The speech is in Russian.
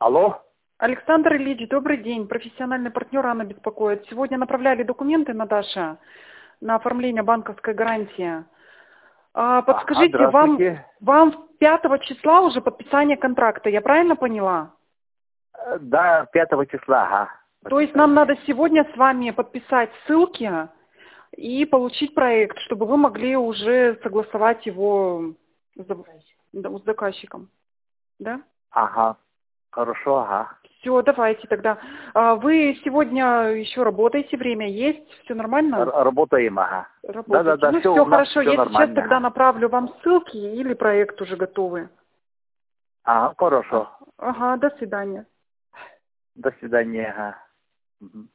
Алло? Александр Ильич, добрый день. Профессиональный партнер Анна беспокоит. Сегодня направляли документы, Наташа, на оформление банковской гарантии. Подскажите, Здравствуйте. вам 5 числа уже подписание контракта, я правильно поняла? Да, 5 числа, ага. То есть нам надо сегодня с вами подписать ссылки и получить проект, чтобы вы могли уже согласовать его с заказчиком. Да? Ага. Хорошо, ага. Все, давайте тогда. Вы сегодня еще работаете, время есть, все нормально? Работаем, ага. Работаете. Да, Ну все все у нас хорошо, все я сейчас нормально, тогда ага. направлю вам ссылки или проект уже готовый. Ага, хорошо. Ага, до свидания. До свидания, ага. Мгм.